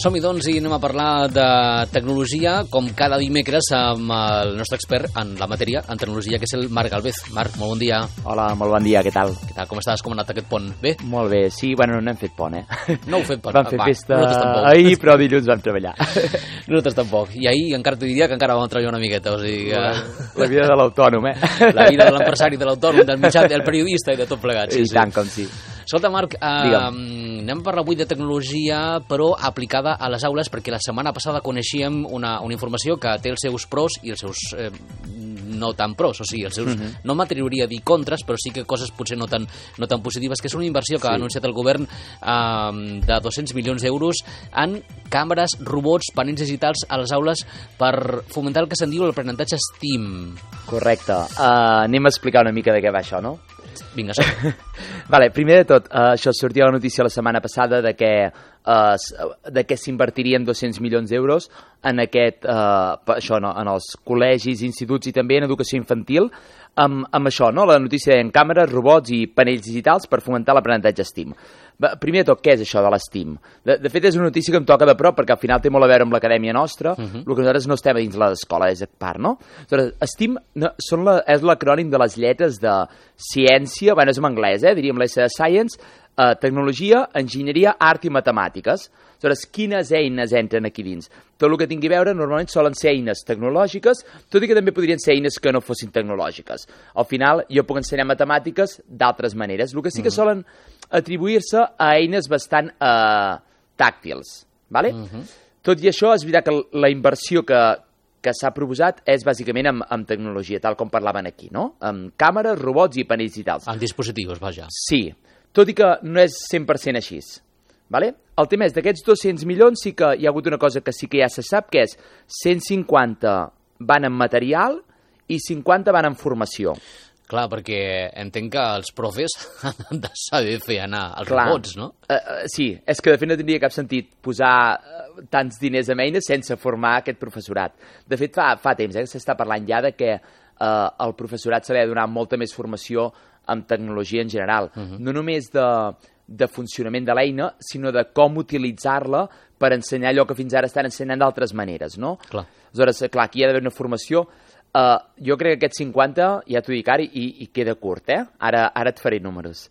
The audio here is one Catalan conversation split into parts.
Som-hi, doncs, i anem a parlar de tecnologia, com cada dimecres, amb el nostre expert en la matèria, en tecnologia, que és el Marc Galvez. Marc, molt bon dia. Hola, molt bon dia, què tal? Què tal, com estàs? Com ha anat aquest pont? Bé? Molt bé, sí, bueno, no hem fet pont, No heu fet pont? Vam fer festa ahir, però dilluns vam treballar. Nosaltres tampoc. I ahir encara t'ho diria que encara vam treballar una miqueta, o sigui que... La vida de l'autònom, La vida de l'empresari, de l'autònom, del mitjà, del periodista i de tot plegat. I tant, com sí. Escolta, Marc, anem a parlar avui de tecnologia, però aplicada a les aules, perquè la setmana passada coneixíem una informació que té els seus pros i els seus no tan pros, o sigui, els seus, no m'atreviria a dir contres, però sí que coses potser no tan positives, que és una inversió que ha anunciat el govern de 200 milions d'euros en càmeres, robots, panells digitals a les aules per fomentar el que se'n diu l'aprenentatge STEAM. Correcte. Anem a explicar una mica de què va això, no? Vinga, som. Vale, primer de tot, això sortia la notícia la setmana passada de que s'invertirien 200 milions d'euros en això, no, en els col·legis, instituts i també en educació infantil, amb això, no? La notícia en càmeres, robots i panells digitals per fomentar l'aprenentatge STEAM. Primer de tot, què és això de l'STEAM? De fet, és una notícia que em toca de prop perquè al final té molt a veure amb l'acadèmia nostra, el que nosaltres no estem dins l'escola, és a part, no? STEAM és l'acrònim de les lletres de ciència, bueno, és en anglès, diríem l'S de Science, tecnologia, enginyeria, art i matemàtiques. Aleshores, quines eines entren aquí dins? Tot el que tingui a veure normalment solen ser eines tecnològiques, tot i que també podrien ser eines que no fossin tecnològiques. Al final, jo puc ensenyar matemàtiques d'altres maneres. El que sí que solen atribuir-se a eines bastant tàctils. ¿Vale? Tot i això, és veritat que la inversió que s'ha proposat és bàsicament amb tecnologia, tal com parlaven aquí, no? Amb càmeres, robots i panells digitals. En dispositius, vaja. Sí, tot i que no és 100% així. Vale? El tema és, d'aquests 200 milions sí que hi ha hagut una cosa que sí que ja se sap, que és 150 van en material i 50 van en formació. Clar, perquè entenc que els profes han de saber fer anar els robots, no? Sí, és que de fet no tindria cap sentit posar tants diners en eines sense formar aquest professorat. De fet, fa temps que s'està parlant ja de que al professorat se li ha de donar molta més formació en tecnologia en general. No només de funcionament de l'eina, sinó de com utilitzar-la per ensenyar allò que fins ara estan ensenyant d'altres maneres, no? Clar. Aleshores, clar, aquí hi ha d'haver una formació. Jo crec que aquests 50, ja t'ho dic ara, i queda curt, Ara et faré números.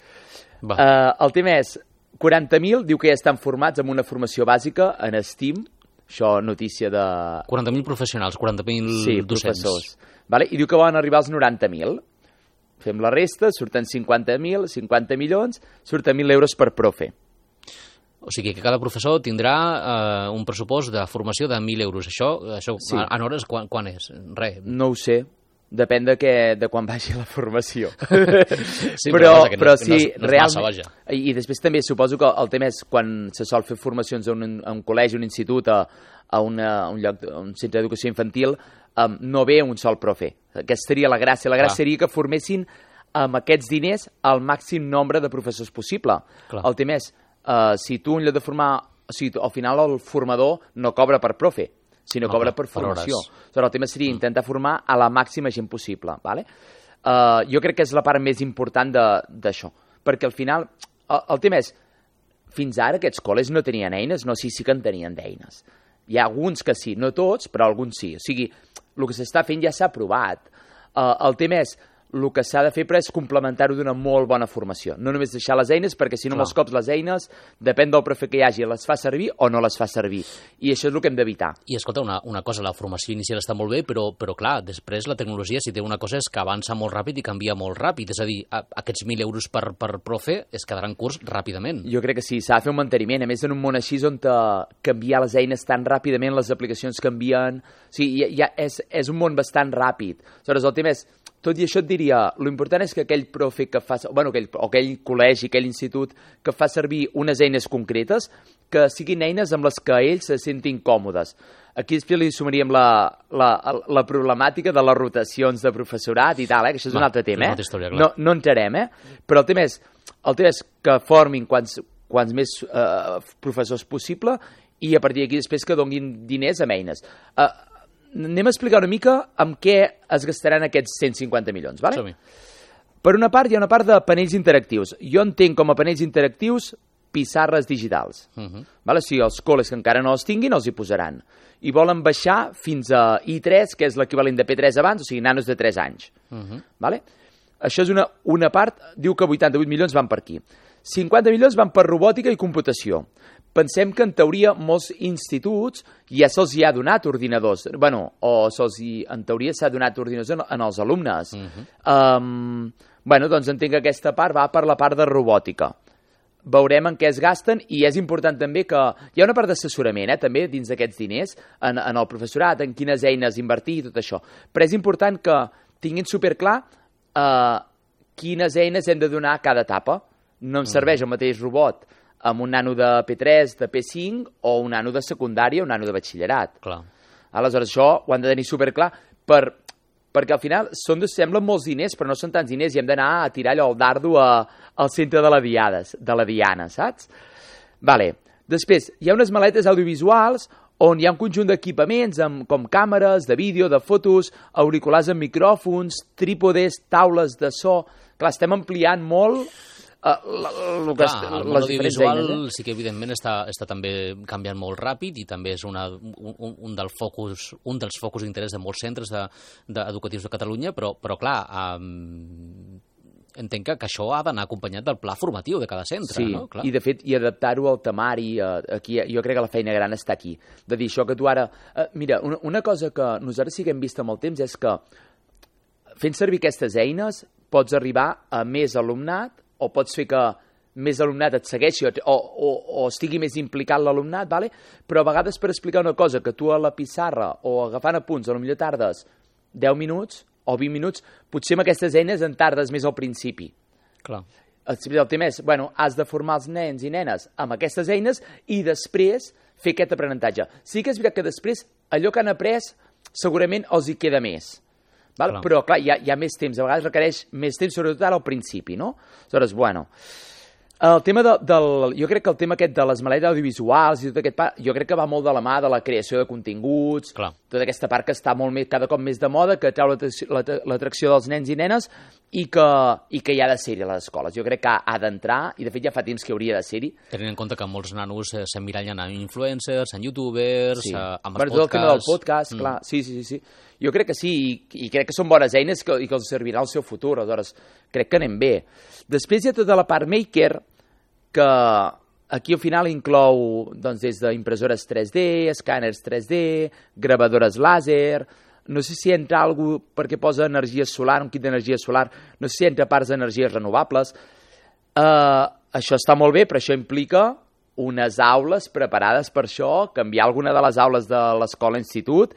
El tema és, 40.000 diu que ja estan formats amb una formació bàsica en STEAM, això notícia de... 40.000 professionals, 40.000 sí, docents. Professors. Vale? I diu que volen arribar als 90.000. Fem la resta, surten 50.000, 50 milions, surten 1.000 euros per profe. O sigui que cada professor tindrà un pressupost de formació de 1.000 euros. Això sí. En hores quan és? Res. No ho sé. Depèn de quan vagi la formació. Sí, però sí, no és massa, vaja. I després també suposo que el tema és quan se sol fer formacions a un col·legi, un institut, a un lloc, a un centre d'educació infantil, no ve un sol profe. Aquesta seria la gràcia. La gràcia seria que formessin amb aquests diners el màxim nombre de professors possible. Clar. El tema és, si tu en lloc de formar... O sigui, al final el formador no cobra per profe, sinó cobra per formació. El tema seria intentar formar a la màxima gent possible. ¿Vale? Jo crec que és la part més important d'això. Perquè al final, el tema és, fins ara aquests col·les no tenien eines, no, sí que en tenien d'eines. Hi ha alguns que sí, no tots, però alguns sí. O sigui, el que s'està fent ja s'ha aprovat. El tema és, el que s'ha de fer però és complementar-ho d'una molt bona formació. No només deixar les eines, perquè si no molts cops les eines, depèn del profe que hi hagi, les fa servir o no les fa servir. I això és el que hem d'evitar. I escolta, una cosa, la formació inicial està molt bé, però clar, després la tecnologia, si té una cosa, és que avança molt ràpid i canvia molt ràpid. És a dir, aquests 1.000 euros per profe es quedaran curts ràpidament. Jo crec que sí, s'ha de fer un manteniment. A més, en un món així on canviar les eines tan ràpidament, les aplicacions canvien... O sigui, és un món bastant ràpid. Aleshores, el tema és, tot i això et diria, l'important és que aquell profe que fa, o aquell col·legi, aquell institut, que fa servir unes eines concretes, que siguin eines amb les que ells se sentin còmodes. Aquí després li sumaríem la problemàtica de les rotacions de professorat i tal, que això és un altre tema. No entrarem, però el tema és que formin quants més professors possible i a partir d'aquí després que donin diners amb eines. Anem a explicar una mica amb què es gastaran aquests 150 milions, ¿vale? Per una part, hi ha una part de panells interactius. Jo entenc com a panells interactius pissarres digitals. Vale? O sigui, els col·les que encara no els tinguin els hi posaran. I volen baixar fins a I3, que és l'equivalent de P3 abans, o sigui, nanos de 3 anys. Vale? Això és una part, diu que 88 milions van per aquí. 50 milions van per robòtica i computació. Pensem que, en teoria, molts instituts ja se'ls hi ha donat ordinadors. En teoria s'ha donat ordinadors als alumnes. Doncs entenc que aquesta part va per la part de robòtica. Veurem en què es gasten i és important també que hi ha una part d'assessorament també dins d'aquests diners en el professorat, en quines eines invertir i tot això. Però és important que tinguin superclar quines eines hem de donar a cada etapa. No em serveix el mateix robot amb un nano de P3, de P5 o un nano de secundària o un nano de batxillerat. Clar. Aleshores això ho han de tenir superclar perquè al final semblen molts diners, però no són tants diners i hem d'anar a tirar allò el dardo al centre de la diana, saps? Vale. Després, hi ha unes maletes audiovisuals on hi ha un conjunt d'equipaments com càmeres, de vídeo, de fotos, auriculars amb micròfons, trípodes, taules de so. Clar, estem ampliant molt el món audiovisual sí que evidentment està també canviant molt ràpid i també és un dels focus d'interès de molts centres educatius de Catalunya, però clar, entenc que això ha d'anar acompanyat del pla formatiu de cada centre. Sí, no? Clar. I de fet, i adaptar-ho al temari, aquí, jo crec que la feina gran està aquí. De dir això que tu ara... Mira, una cosa que nosaltres sí que hem vist amb el temps és que fent servir aquestes eines pots arribar a més alumnat o pots fer que més alumnat et segueixi o estigui més implicat l'alumnat, vale? Però a vegades per explicar una cosa que tu a la pissarra o agafant apunts potser tardes 10 minuts o 20 minuts, potser amb aquestes eines en tardes més al principi. Clar. El tema és, has de formar els nens i nenes amb aquestes eines i després fer aquest aprenentatge. Sí que és veritat que després allò que han après segurament els hi queda més. Val? Però, clar, hi ha més temps. A vegades requereix més temps, sobretot ara al principi, no? Aleshores, el tema jo crec que el tema aquest de les maletes audiovisuals i tot aquest part, jo crec que va molt de la mà de la creació de continguts, tota aquesta part que està cada cop més de moda, que treu l'atracció dels nens i nenes i que hi ha de ser-hi a les escoles. Jo crec que ha d'entrar, i de fet ja fa temps que hauria de ser-hi. Tenint en compte que molts nanos s'emmirallen en influencers, en youtubers, amb els podcasts... Tot el tema del podcast, clar, sí. Jo crec que sí, i crec que són bones eines i que els servirà al seu futur, aleshores crec que anem bé. Després hi ha tota la part maker, que aquí al final inclou des d'impressores 3D, escàners 3D, gravadores làser, no sé si entra alguna cosa perquè posa energia solar, un kit d'energia solar, no sé si entra parts d'energies renovables. Això està molt bé, però això implica unes aules preparades per això, canviar alguna de les aules de l'escola-institut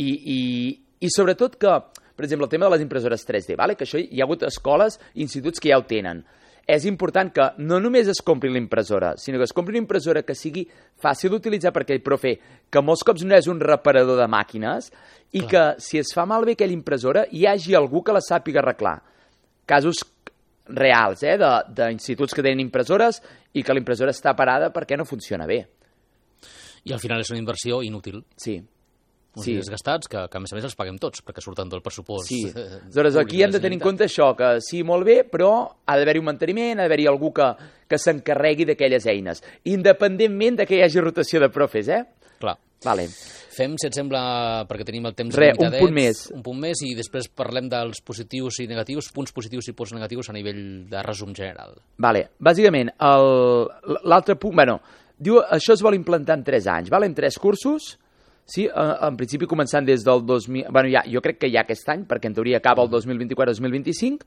i sobretot que, per exemple, el tema de les impressores 3D, vale? Que això hi ha hagut escoles i instituts que ja ho tenen. És important que no només es compri la impressora, sinó que es compri una impressora que sigui fàcil d'utilitzar per aquell profe, que molts cops no és un reparador de màquines, i que si es fa malbé aquella impressora hi hagi algú que la sàpiga arreglar. Casos reals, d'instituts que tenen impressores i que la impressora està parada perquè no funciona bé. I al final és una inversió inútil. Sí. Uns diners gastats que a més a més els paguem tots, perquè surten del pressupost. Sí, aleshores aquí hem de tenir en compte això, que sí, molt bé, però ha d'haver-hi un manteniment, ha d'haver-hi algú que s'encarregui d'aquelles eines, independentment que hi hagi rotació de profes, Clar. Vale. Fem, si et sembla, perquè tenim el temps limitadets, un punt més, i després parlem dels positius i negatius, punts positius i punts negatius a nivell de resum general. Vale. Bàsicament, l'altre punt, diu, això es vol implantar en 3 anys, en 3 cursos. Sí, en principi començant des del 2000... jo crec que ja aquest any, perquè en teoria acaba el 2024-2025,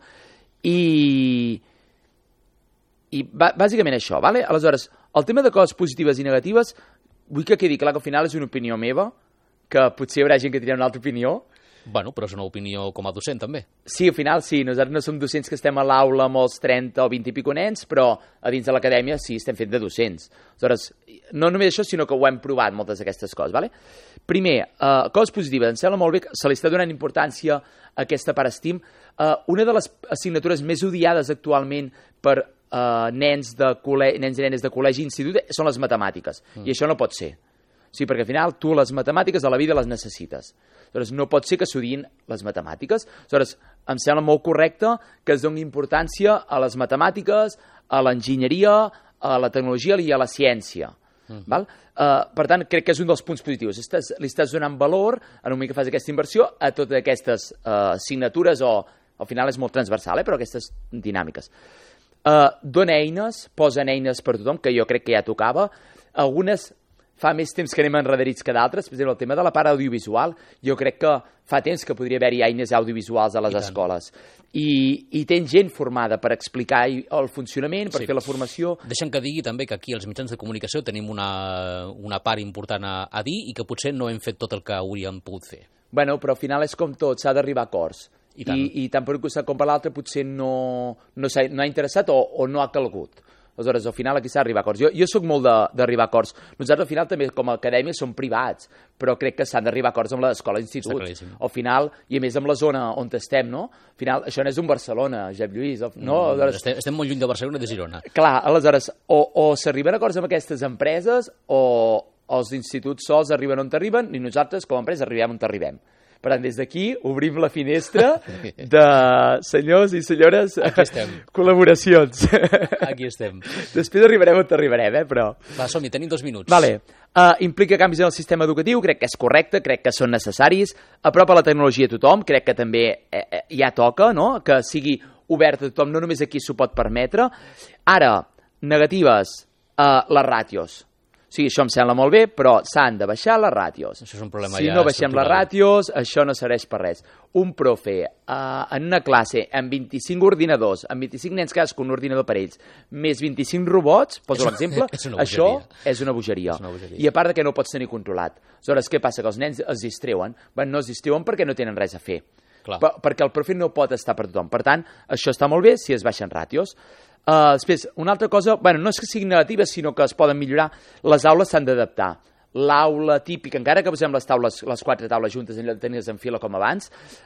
i bàsicament això, vale? Aleshores, el tema de coses positives i negatives, vull que quedi clar que al final és una opinió meva, que potser hi haurà gent que tindrà una altra opinió. Bueno, però és una opinió com a docent, també. Sí, al final sí, nosaltres no som docents que estem a l'aula amb els 30 o 20 i pico nens, però a dins de l'acadèmia sí, estem fets de docents. Aleshores, no només això, sinó que ho hem provat, moltes d'aquestes coses, vale? Primer, coses positives, em sembla molt bé que se li està donant importància a aquesta part STEAM. Una de les assignatures més odiades actualment per nens i nenes de col·legi i institut són les matemàtiques, i això no pot ser. Sí, perquè al final tu les matemàtiques a la vida les necessites. Aleshores, no pot ser que s'odien les matemàtiques. Aleshores, em sembla molt correcte que es doni importància a les matemàtiques, a l'enginyeria, a la tecnologia i a la ciència. Val? Per tant, crec que és un dels punts positius. Li estàs donant valor, en un moment que fas aquesta inversió, a totes aquestes assignatures, o al final és molt transversal, però aquestes dinàmiques. Dona eines, posen eines per tothom, que jo crec que ja tocava. Algunes fa més temps que anem enrederits que d'altres. Per exemple, el tema de la part audiovisual, jo crec que fa temps que podria haver-hi eines audiovisuals a les escoles. I tens gent formada per explicar el funcionament, per fer la formació. Deixa'm que digui també que aquí als mitjans de comunicació tenim una part important a dir i que potser no hem fet tot el que hauríem pogut fer. Bueno, però al final és com tot, s'ha d'arribar a acords. I tant per un costat com per l'altre potser no ha interessat o no ha calgut. Aleshores, al final aquí s'ha d'arribar a acords. Jo soc molt d'arribar a acords. Nosaltres al final també com a acadèmia som privats, però crec que s'han d'arribar a acords amb l'escola i l'institut. Al final, i a més amb la zona on estem, no? Al final, això no és un Barcelona, Josep Lluís. No? Estem molt lluny de Barcelona i de Girona. Clar, aleshores, o s'arriben a acords amb aquestes empreses o els instituts sols arriben on arriben i nosaltres com a empresa arribem on arribem. Per tant, des d'aquí obrim la finestra de senyors i senyores col·laboracions. Aquí estem. Després arribarem on arribarem, però... Va, som-hi, tenim 2 minuts. Vale. Implica canvis en el sistema educatiu, crec que és correcte, crec que són necessaris. Apropa la tecnologia a tothom, crec que també ja toca, no?, que sigui obert a tothom, no només aquí s'ho pot permetre. Ara, negatives, les ràtios. Sí, això em sembla molt bé, però s'han de baixar les ràtios. Això és un problema si no baixem les ràtios, això no serveix per res. Un profe en una classe amb 25 ordinadors, amb 25 nens cadascun un ordinador per ells, més 25 robots, poso l'exemple, això és una bogeria. I a part de que no ho pots tenir controlat. Aleshores, què passa? Que els nens es distreuen. No es distreuen perquè no tenen res a fer. Perquè el profe no pot estar per tothom. Per tant, això està molt bé si es baixen ràtios. Després, una altra cosa, no és que siguin negatives, sinó que es poden millorar. Les aules s'han d'adaptar. L'aula típica, encara que posem les 4 taules juntes en lloc de tenir-les en fila com abans,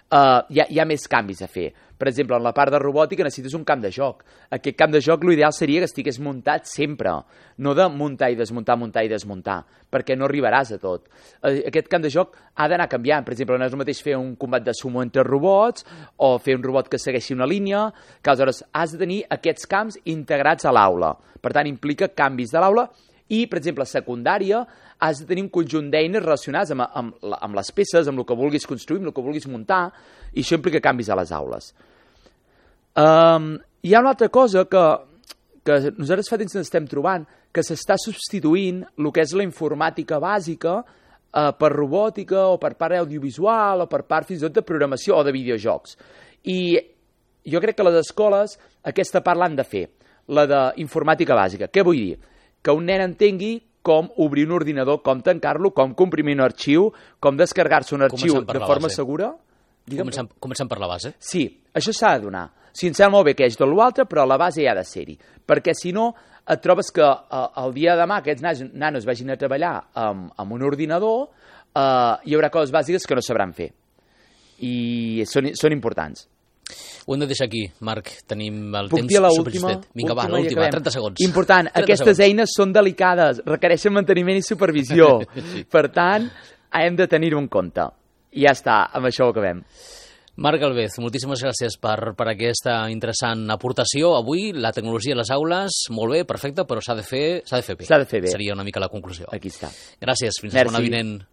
hi ha més canvis a fer. Per exemple, en la part de robòtica necessites un camp de joc. Aquest camp de joc l'ideal seria que estigués muntat sempre, no de muntar i desmuntar, perquè no arribaràs a tot. Aquest camp de joc ha d'anar canviant. Per exemple, no és el mateix fer un combat de sumo entre robots o fer un robot que segueixi una línia, que aleshores has de tenir aquests camps integrats a l'aula. Per tant, implica canvis de l'aula. I, per exemple, a secundària has de tenir un conjunt d'eines relacionades amb les peces, amb el que vulguis construir, amb el que vulguis muntar, i això implica canvis a les aules. Hi ha una altra cosa que nosaltres fa temps que estem trobant, que s'està substituint el que és la informàtica bàsica per robòtica o per part audiovisual o per part fins i tot de programació o de videojocs. I jo crec que les escoles aquesta part l'han de fer, la d'informàtica bàsica. Què vull dir? Que un nen entengui com obrir un ordinador, com tancar-lo, com comprimir un arxiu, com descarregar-se un arxiu de forma segura. Comencem per la base. Sí, això s'ha de donar. Sí, em sembla molt bé que hi hagi tot l'altre, però la base ha de ser-hi. Perquè si no, et trobes que el dia de demà aquests nanos vagin a treballar amb un ordinador, hi haurà coses bàsiques que no sabran fer. I són importants. Ho hem de deixar aquí, Marc. Tenim el temps superjustet. Vinga, va, l'última, 30 segons. Important, aquestes eines són delicades, requereixen manteniment i supervisió. Per tant, hem de tenir-ho en compte. I ja està, amb això ho acabem. Marc Galvez, moltíssimes gràcies per aquesta interessant aportació. Avui, la tecnologia a les aules, molt bé, perfecte, però s'ha de fer bé. S'ha de fer bé. Seria una mica la conclusió. Aquí està. Gràcies, fins la setmana vinent.